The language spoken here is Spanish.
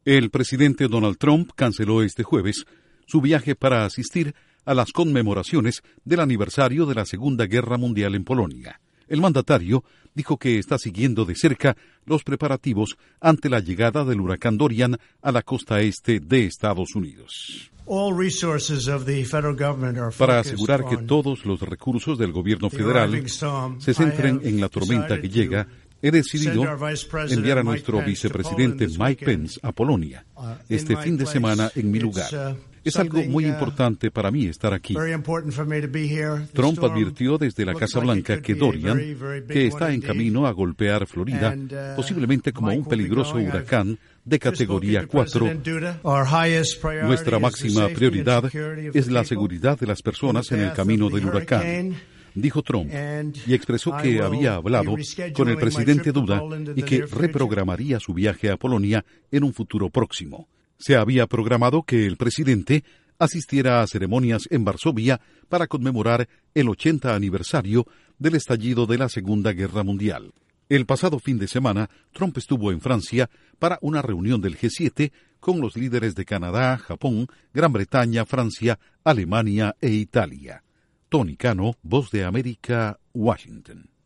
El presidente Donald Trump canceló este jueves su viaje para asistir a las conmemoraciones del aniversario de la Segunda Guerra Mundial en Polonia. El mandatario dijo que está siguiendo de cerca los preparativos ante la llegada del huracán Dorian a la costa este de Estados Unidos. Para asegurar que todos los recursos del gobierno federal se centren en la tormenta que llega, he decidido enviar a nuestro vicepresidente Mike Pence a Polonia este fin de semana en mi lugar. Es algo muy importante para mí estar aquí. Trump advirtió desde la Casa Blanca que Dorian, que está en camino a golpear Florida, posiblemente como un peligroso huracán de categoría 4, nuestra máxima prioridad es la seguridad de las personas en el camino del huracán, dijo Trump, y expresó que había hablado con el presidente Duda y que reprogramaría su viaje a Polonia en un futuro próximo. Se había programado que el presidente asistiera a ceremonias en Varsovia para conmemorar el 80 aniversario del estallido de la Segunda Guerra Mundial. El pasado fin de semana, Trump estuvo en Francia para una reunión del G7 con los líderes de Canadá, Japón, Gran Bretaña, Francia, Alemania e Italia. Tony Cano, Voz de América, Washington.